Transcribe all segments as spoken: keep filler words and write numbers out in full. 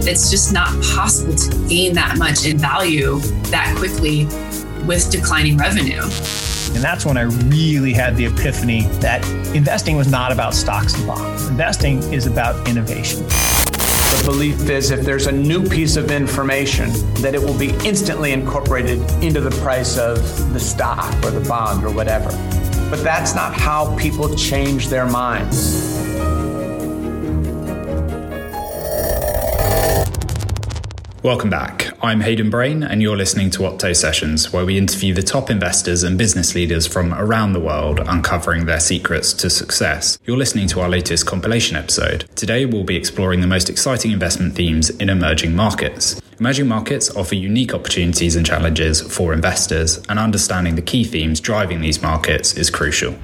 It's just not possible to gain that much in value that quickly with declining revenue. And that's when I really had the epiphany that investing was not about stocks and bonds. Investing is about innovation. The belief is if there's a new piece of information, that it will be instantly incorporated into the price of the stock or the bond or whatever. But that's not how people change their minds. Welcome back. I'm Hayden Brain, and you're listening to Opto Sessions, where we interview the top investors and business leaders from around the world, uncovering their secrets to success. You're listening to our latest compilation episode. Today, we'll be exploring the most exciting investment themes in emerging markets. Emerging markets offer unique opportunities and challenges for investors, and understanding the key themes driving these markets is crucial.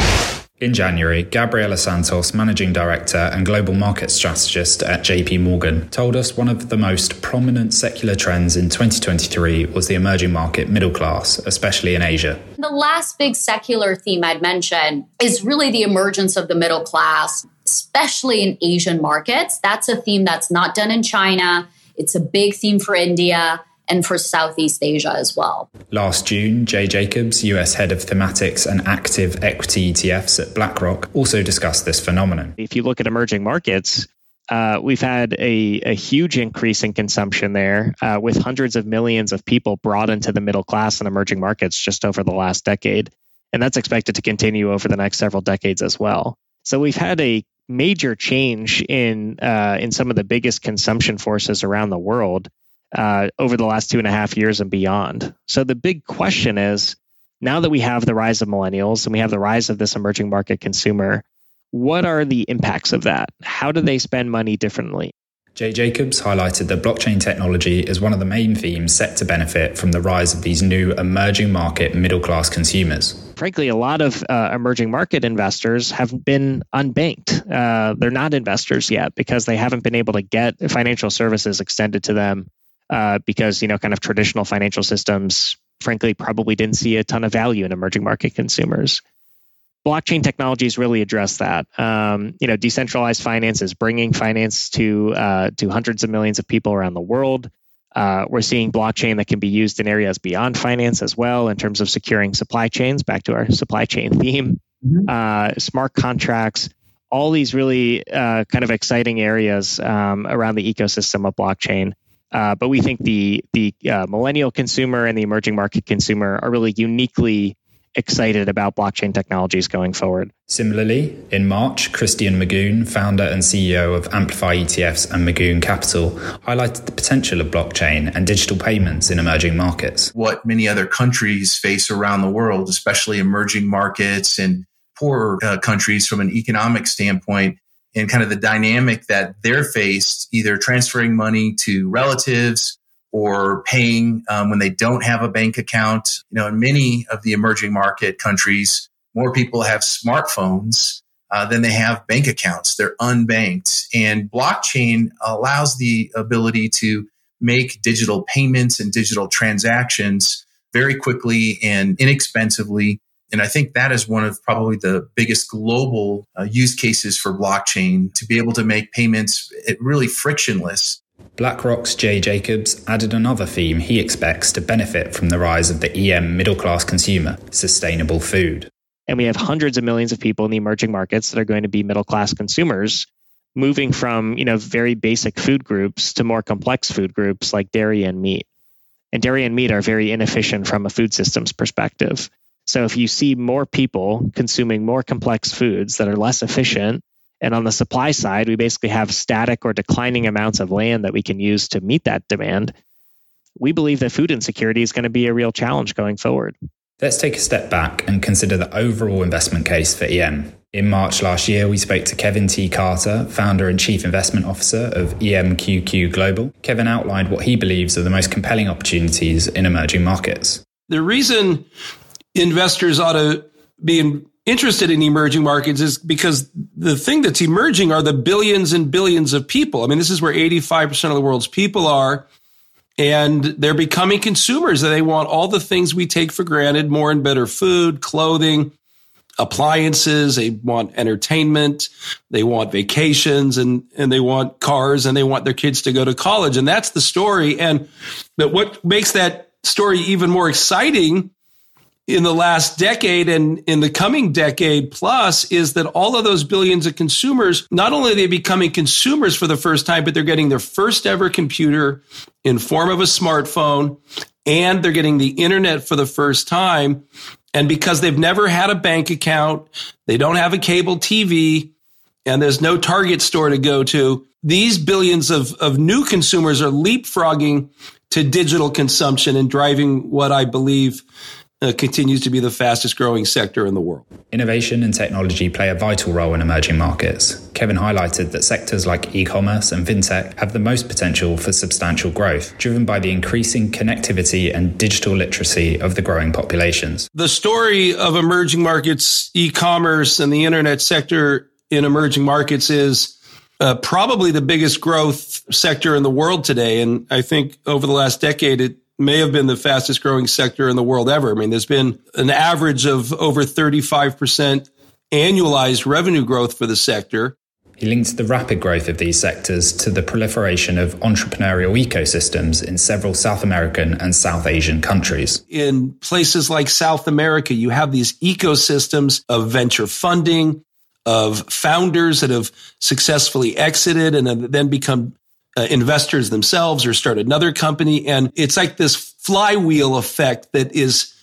In January, Gabriela Santos, Managing Director and Global Market Strategist at J P Morgan, told us one of the most prominent secular trends in twenty twenty-three was the emerging market middle class, especially in Asia. The last big secular theme I'd mention is really the emergence of the middle class, especially in Asian markets. That's a theme that's not done in China. It's a big theme for India and for Southeast Asia as well. Last June, Jay Jacobs, U S Head of Thematics and Active Equity E T Fs at BlackRock, also discussed this phenomenon. If you look at emerging markets, uh, we've had a, a huge increase in consumption there, uh, with hundreds of millions of people brought into the middle class in emerging markets just over the last decade. And that's expected to continue over the next several decades as well. So we've had a major change in uh, in some of the biggest consumption forces around the world Uh, over the last two and a half years and beyond. So the big question is, now that we have the rise of millennials and we have the rise of this emerging market consumer, what are the impacts of that? How do they spend money differently? Jay Jacobs highlighted that blockchain technology is one of the main themes set to benefit from the rise of these new emerging market middle-class consumers. Frankly, a lot of uh, emerging market investors have been unbanked. Uh, they're not investors yet because they haven't been able to get financial services extended to them. Uh, because, you know, kind of traditional financial systems, frankly, probably didn't see a ton of value in emerging market consumers. Blockchain technologies really address that. Um, you know, decentralized finance is bringing finance to uh, to hundreds of millions of people around the world. Uh, we're seeing blockchain that can be used in areas beyond finance as well, in terms of securing supply chains, back to our supply chain theme, mm-hmm. uh, smart contracts, all these really uh, kind of exciting areas um, around the ecosystem of blockchain. Uh, but we think the the uh, millennial consumer and the emerging market consumer are really uniquely excited about blockchain technologies going forward. Similarly, in March, Christian Magoon, founder and C E O of Amplify E T Fs and Magoon Capital, highlighted the potential of blockchain and digital payments in emerging markets. What many other countries face around the world, especially emerging markets and poorer uh, countries from an economic standpoint, and kind of the dynamic that they're faced, either transferring money to relatives or paying um, when they don't have a bank account. You know, in many of the emerging market countries, more people have smartphones uh, than they have bank accounts. They're unbanked. And blockchain allows the ability to make digital payments and digital transactions very quickly and inexpensively. And I think that is one of probably the biggest global uh, use cases for blockchain, to be able to make payments really frictionless. BlackRock's Jay Jacobs added another theme he expects to benefit from the rise of the E M middle-class consumer: sustainable food. And we have hundreds of millions of people in the emerging markets that are going to be middle-class consumers, moving from, you know, very basic food groups to more complex food groups like dairy and meat. And dairy and meat are very inefficient from a food systems perspective. So if you see more people consuming more complex foods that are less efficient, and on the supply side, we basically have static or declining amounts of land that we can use to meet that demand, we believe that food insecurity is going to be a real challenge going forward. Let's take a step back and consider the overall investment case for E M. In March last year, we spoke to Kevin T. Carter, founder and chief investment officer of E M Q Q Global. Kevin outlined what he believes are the most compelling opportunities in emerging markets. The reason investors ought to be in, interested in emerging markets is because the thing that's emerging are the billions and billions of people. I mean, this is where eighty-five percent of the world's people are, and they're becoming consumers. And they want all the things we take for granted: more and better food, clothing, appliances, they want entertainment, they want vacations, and, and they want cars, and they want their kids to go to college. And that's the story. And but what makes that story even more exciting in the last decade and in the coming decade plus is that all of those billions of consumers, not only are they becoming consumers for the first time, but they're getting their first ever computer in form of a smartphone, and they're getting the internet for the first time. And because they've never had a bank account, they don't have a cable T V, and there's no Target store to go to, these billions of, of new consumers are leapfrogging to digital consumption and driving what I believe Uh, continues to be the fastest growing sector in the world. Innovation and technology play a vital role in emerging markets. Kevin highlighted that sectors like e-commerce and fintech have the most potential for substantial growth, driven by the increasing connectivity and digital literacy of the growing populations. The story of emerging markets, e-commerce, and the internet sector in emerging markets is uh, probably the biggest growth sector in the world today. And I think over the last decade, it may have been the fastest growing sector in the world ever. I mean, there's been an average of over thirty-five percent annualized revenue growth for the sector. He linked the rapid growth of these sectors to the proliferation of entrepreneurial ecosystems in several South American and South Asian countries. In places like South America, you have these ecosystems of venture funding, of founders that have successfully exited and have then become Uh, investors themselves or start another company. And it's like this flywheel effect that is,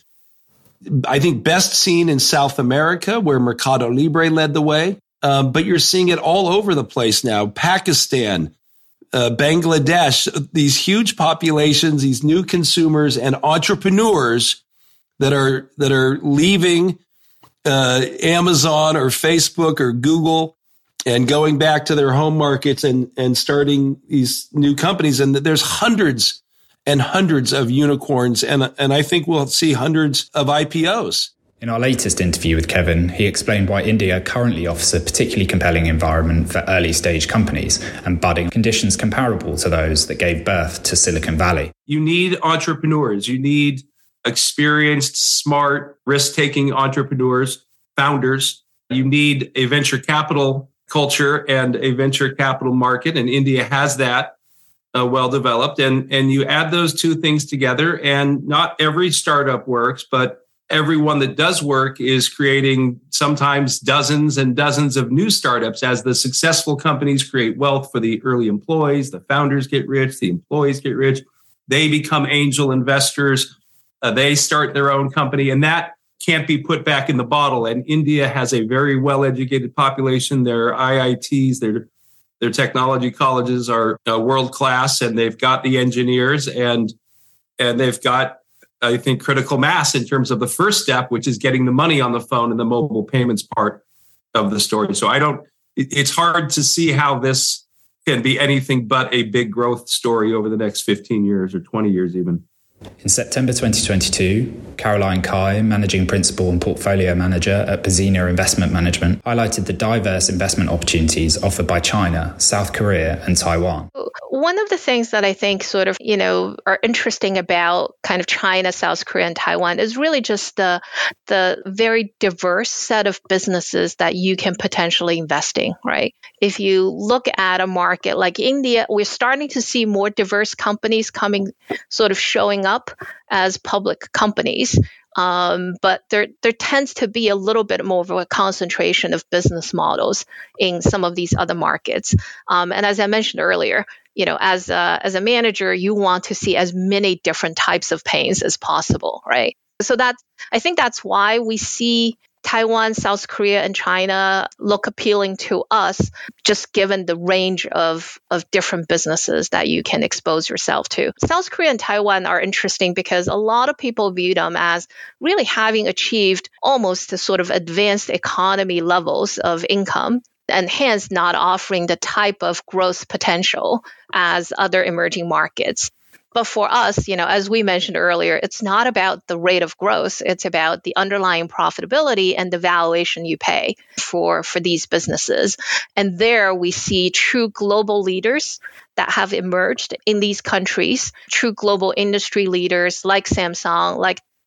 I think, best seen in South America, where Mercado Libre led the way. Um, but you're seeing it all over the place now. Pakistan, uh, Bangladesh, these huge populations, these new consumers and entrepreneurs that are, that are leaving uh, Amazon or Facebook or Google and going back to their home markets and, and starting these new companies. And there's hundreds and hundreds of unicorns. And, and I think we'll see hundreds of I P Os. In our latest interview with Kevin, he explained why India currently offers a particularly compelling environment for early stage companies and budding, conditions comparable to those that gave birth to Silicon Valley. You need entrepreneurs. You need experienced, smart, risk-taking entrepreneurs, founders. You need a venture capital culture and a venture capital market, and India has that uh, well developed. And, and you add those two things together, and not every startup works, but everyone that does work is creating sometimes dozens and dozens of new startups as the successful companies create wealth for the early employees. The founders get rich, the employees get rich, they become angel investors, uh, they start their own company, and that can't be put back in the bottle. And India has a very well-educated population. Their I I Ts, their their technology colleges are uh, world-class, and they've got the engineers, and and they've got, I think, critical mass in terms of the first step, which is getting the money on the phone and the mobile payments part of the story. So I don't, it, it's hard to see how this can be anything but a big growth story over the next fifteen years or twenty years even. In September twenty twenty-two, Caroline Kai, Managing Principal and Portfolio Manager at Bazina Investment Management, highlighted the diverse investment opportunities offered by China, South Korea, and Taiwan. One of the things that I think sort of, you know, are interesting about kind of China, South Korea, and Taiwan is really just the the very diverse set of businesses that you can potentially invest in, right? If you look at a market like India, we're starting to see more diverse companies coming, sort of showing up as public companies. Um, but there there tends to be a little bit more of a concentration of business models in some of these other markets. Um, and as I mentioned earlier, you know, as a, as a manager, you want to see as many different types of pains as possible, right? So that's, I think that's why we see Taiwan, South Korea, and China look appealing to us, just given the range of, of different businesses that you can expose yourself to. South Korea and Taiwan are interesting because a lot of people view them as really having achieved almost the sort of advanced economy levels of income, and hence not offering the type of growth potential as other emerging markets. But for us, you know, as we mentioned earlier, it's not about the rate of growth. It's about the underlying profitability and the valuation you pay for, for these businesses. And there we see true global leaders that have emerged in these countries, true global industry leaders like Samsung, like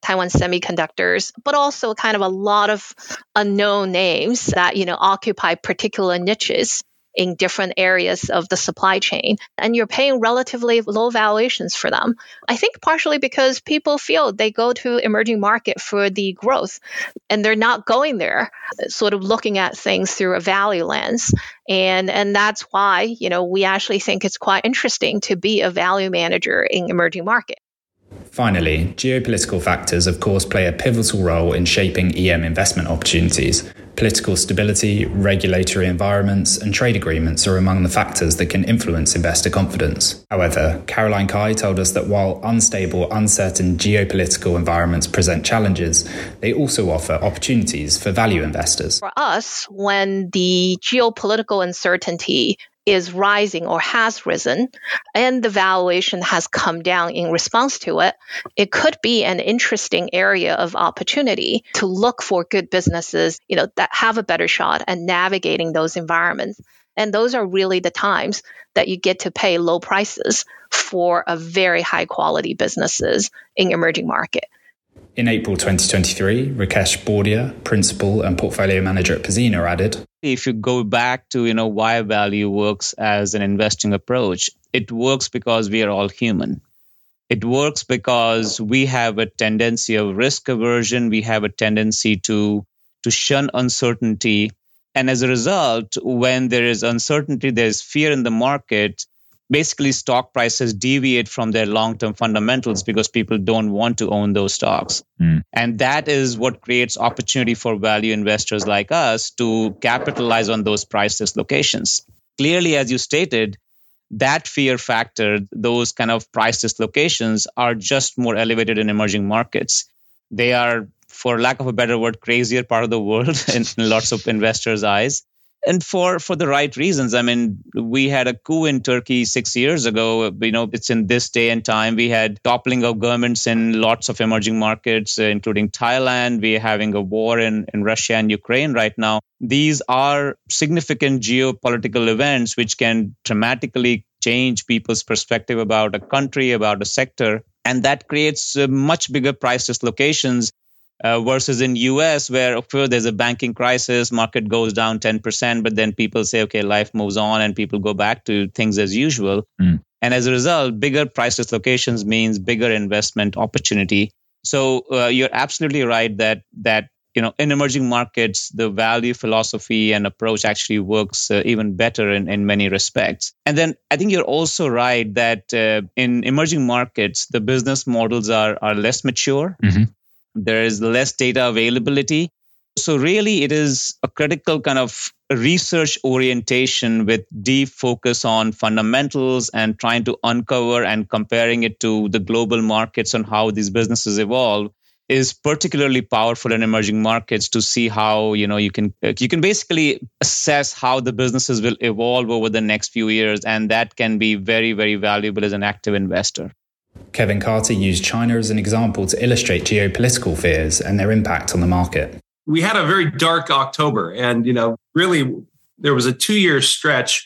Taiwan Semiconductors, but also kind of a lot of unknown names that, you know, occupy particular niches in different areas of the supply chain. And you're paying relatively low valuations for them. I think partially because people feel they go to emerging market for the growth and they're not going there sort of looking at things through a value lens. And, and that's why, you know, we actually think it's quite interesting to be a value manager in emerging market. Finally, geopolitical factors, of course, play a pivotal role in shaping E M investment opportunities. Political stability, regulatory environments, and trade agreements are among the factors that can influence investor confidence. However, Caroline Kai told us that while unstable, uncertain geopolitical environments present challenges, they also offer opportunities for value investors. For us, when the geopolitical uncertainty is rising or has risen, and the valuation has come down in response to it, it could be an interesting area of opportunity to look for good businesses, you know, that have a better shot at navigating those environments. And those are really the times that you get to pay low prices for a very high quality businesses in emerging market. In April twenty twenty-three, Rakesh Bordia, principal and portfolio manager at Pzena, added, if you go back to, you know, why value works as an investing approach, it works because we are all human. It works because we have a tendency of risk aversion. We have a tendency to, to shun uncertainty. And as a result, when there is uncertainty, there's fear in the market. Basically, stock prices deviate from their long-term fundamentals because people don't want to own those stocks. Mm. And that is what creates opportunity for value investors like us to capitalize on those price dislocations. Clearly, as you stated, that fear factor, those kind of price dislocations are just more elevated in emerging markets. They are, for lack of a better word, crazier part of the world in lots of investors' eyes. And for, for the right reasons. I mean, we had a coup in Turkey six years ago. You know, it's in this day and time. We had toppling of governments in lots of emerging markets, uh, including Thailand. We're having a war in, in Russia and Ukraine right now. These are significant geopolitical events which can dramatically change people's perspective about a country, about a sector. And that creates uh, much bigger price dislocations. Uh, versus in U S, where of course there's a banking crisis, market goes down ten percent, but then people say, okay, life moves on and people go back to things as usual. Mm. And as a result, bigger price dislocations means bigger investment opportunity. So uh, you're absolutely right that that you know in emerging markets, the value philosophy and approach actually works uh, even better in, in many respects. And then I think you're also right that uh, in emerging markets, the business models are are less mature. Mm-hmm. There is less data availability. So really, it is a critical kind of research orientation with deep focus on fundamentals and trying to uncover and comparing it to the global markets and how these businesses evolve is particularly powerful in emerging markets to see how, you know, you can you can basically assess how the businesses will evolve over the next few years. And that can be very, very valuable as an active investor. Kevin Carter used China as an example to illustrate geopolitical fears and their impact on the market. We had a very dark October, and you know, really, there was a two-year stretch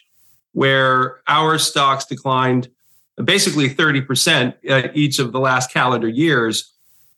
where our stocks declined basically thirty percent each of the last calendar years,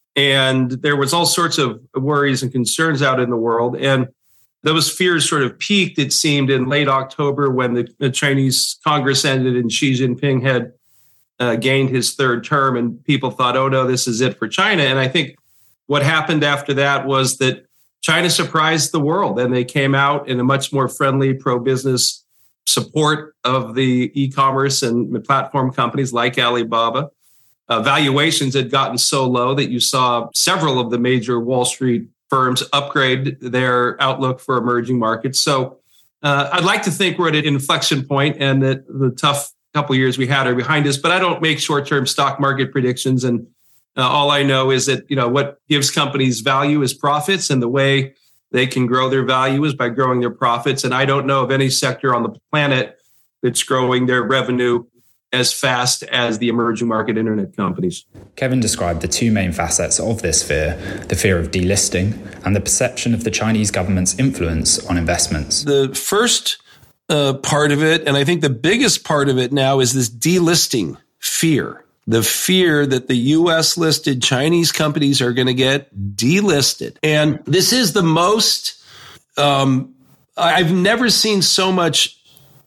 and there was all sorts of worries and concerns out in the world, and those fears sort of peaked, it seemed, in late October when the, the Chinese Congress ended and Xi Jinping had Uh, gained his third term, and people thought, oh no, this is it for China. And I think what happened after that was that China surprised the world, and they came out in a much more friendly, pro-business support of the e-commerce and platform companies like Alibaba. Uh, valuations had gotten so low that you saw several of the major Wall Street firms upgrade their outlook for emerging markets. So uh, I'd like to think we're at an inflection point, and that the tough couple of years we had are behind us, but I don't make short-term stock market predictions. And uh, all I know is that, you know, what gives companies value is profits, and the way they can grow their value is by growing their profits. And I don't know of any sector on the planet that's growing their revenue as fast as the emerging market internet companies. Kevin described the two main facets of this fear, the fear of delisting and the perception of the Chinese government's influence on investments. The first Uh, part of it, and I think the biggest part of it now, is this delisting fear. the fear that the U S listed Chinese companies are going to get delisted. And this is the most, um, I've never seen so much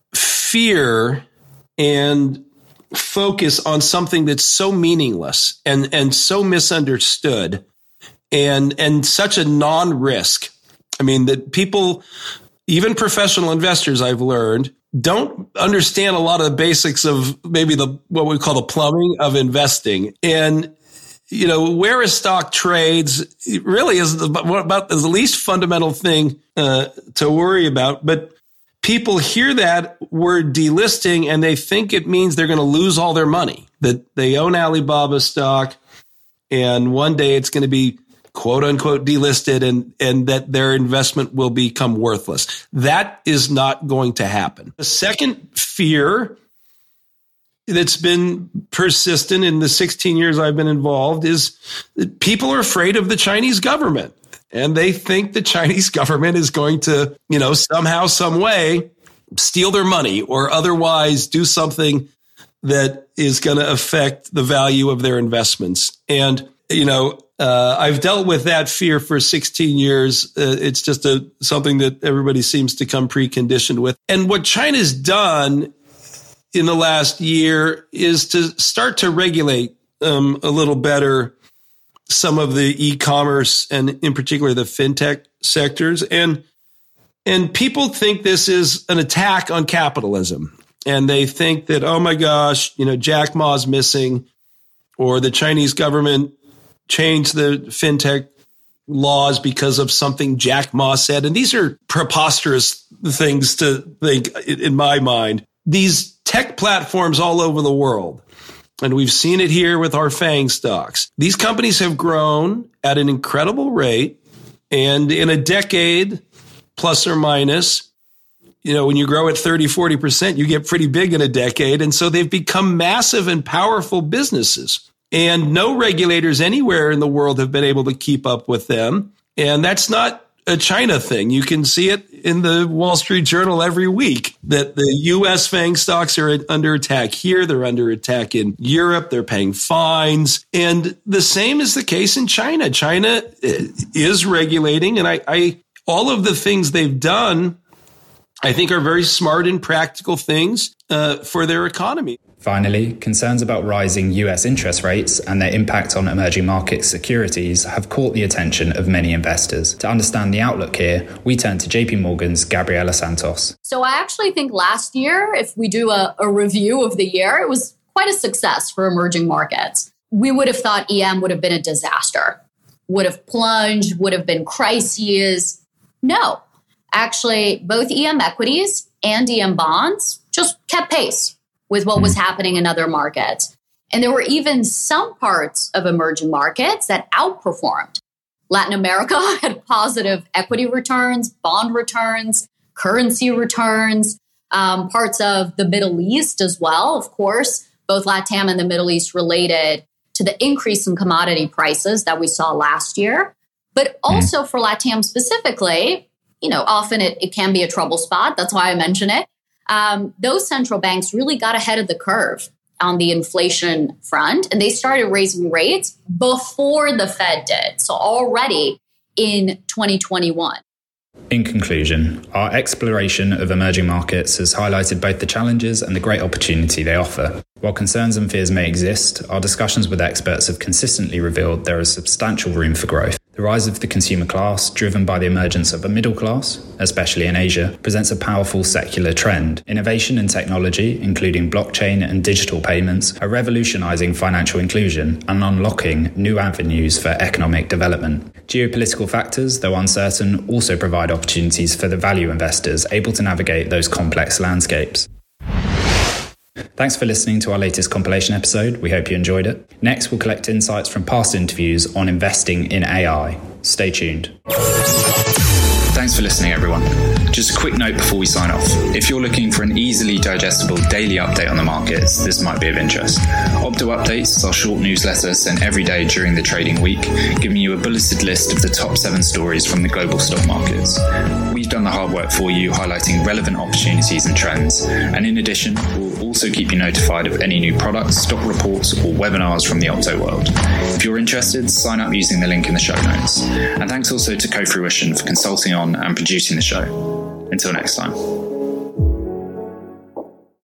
fear and focus on something that's so meaningless and, and so misunderstood and, and such a non-risk. I mean, that people, even professional investors, I've learned, don't understand a lot of the basics of maybe the what we call the plumbing of investing. And, you know, where a stock trades really is the, about the least fundamental thing uh, to worry about. But people hear that word delisting and they think it means they're going to lose all their money, that they own Alibaba stock and one day it's going to be quote unquote delisted and, and that their investment will become worthless. That is not going to happen. The second fear that's been persistent in the sixteen years I've been involved is that people are afraid of the Chinese government and they think the Chinese government is going to, you know, somehow, some way steal their money or otherwise do something that is going to affect the value of their investments. And, you know, Uh, I've dealt with that fear for sixteen years. Uh, it's just a something that everybody seems to come preconditioned with. And what China's done in the last year is to start to regulate um, a little better some of the e-commerce and in particular the fintech sectors. And and people think this is an attack on capitalism. And they think that, oh my gosh, you know, Jack Ma's missing or the Chinese government change the fintech laws because of something Jack Ma said. And these are preposterous things to think in my mind. These tech platforms all over the world, and we've seen it here with our FANG stocks. These companies have grown at an incredible rate. And in a decade, plus or minus, you know, when you grow at thirty, forty percent, you get pretty big in a decade. And so they've become massive and powerful businesses. And no regulators anywhere in the world have been able to keep up with them. And that's not a China thing. You can see it in the Wall Street Journal every week that the U S FANG stocks are under attack here. They're under attack in Europe. They're paying fines. And the same is the case in China. China is regulating. And I, I all of the things they've done, I think, are very smart and practical things uh, for their economy. Finally, concerns about rising U S interest rates and their impact on emerging market securities have caught the attention of many investors. To understand the outlook here, we turn to J P Morgan's Gabriela Santos. So I actually think last year, if we do a, a review of the year, it was quite a success for emerging markets. We would have thought E M would have been a disaster, would have plunged, would have been crises. No, actually, both E M equities and E M bonds just kept pace with what was happening in other markets. And there were even some parts of emerging markets that outperformed. Latin America had positive equity returns, bond returns, currency returns, um, parts of the Middle East as well. Of course, both LATAM and the Middle East related to the increase in commodity prices that we saw last year. But also for LATAM specifically, you know, often it, it can be a trouble spot. That's why I mention it. Um, those central banks really got ahead of the curve on the inflation front, and they started raising rates before the Fed did. So already in twenty twenty-one. In conclusion, our exploration of emerging markets has highlighted both the challenges and the great opportunity they offer. While concerns and fears may exist, our discussions with experts have consistently revealed there is substantial room for growth. The rise of the consumer class, driven by the emergence of a middle class, especially in Asia, presents a powerful secular trend. Innovation and technology, including blockchain and digital payments, are revolutionizing financial inclusion and unlocking new avenues for economic development. Geopolitical factors, though uncertain, also provide opportunities for the value investors able to navigate those complex landscapes. Thanks for listening to our latest compilation episode. We hope you enjoyed it. Next, we'll collect insights from past interviews on investing in A I. Stay tuned. Thanks for listening, everyone. Just a quick note before we sign off. If you're looking for an easily digestible daily update on the markets, this might be of interest. Opto Updates is our short newsletter sent every day during the trading week, giving you a bulleted list of the top seven stories from the global stock markets. We done the hard work for you, highlighting relevant opportunities and trends. And in addition, we'll also keep you notified of any new products, stock reports, or webinars from the Opto world. If you're interested, sign up using the link in the show notes. And thanks also to Co-Fruition for consulting on and producing the show. Until next time.